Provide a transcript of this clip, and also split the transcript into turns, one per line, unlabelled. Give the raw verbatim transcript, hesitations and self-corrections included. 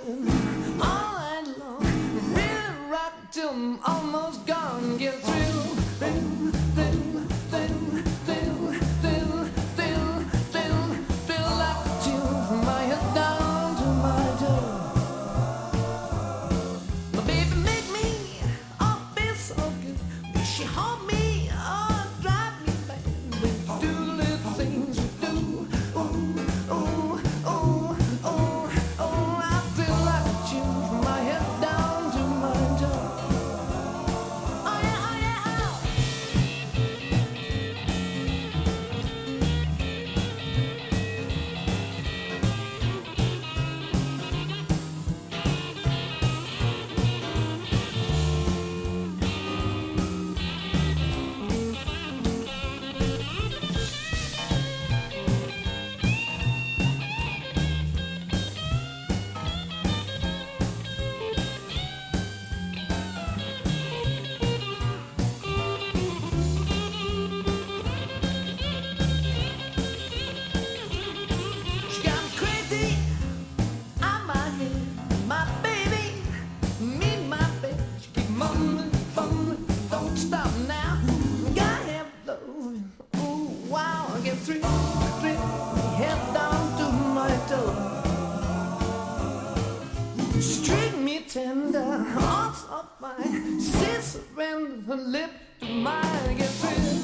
loving all night long. Really rock till I'm almost gone. Get through, through, through, through, through, through, through, through, through like a tune from my head down to my toe. My baby make me all feel so good. She hold me, oh, drive me mad. When you do the little things you do, ooh, ooh, ooh, ooh, ooh, I feel like a tune from my head down to my toe. Oh yeah, oh yeah, oh. She got me crazy on my head, my baby, me, my baby. She keep mumbling, fumbling, don't stop now. Gotta have love, ooh, wow, I get through, through, head down to my toe. She treat me tender, hearts of mine. She surrender her lip to mine, I get through.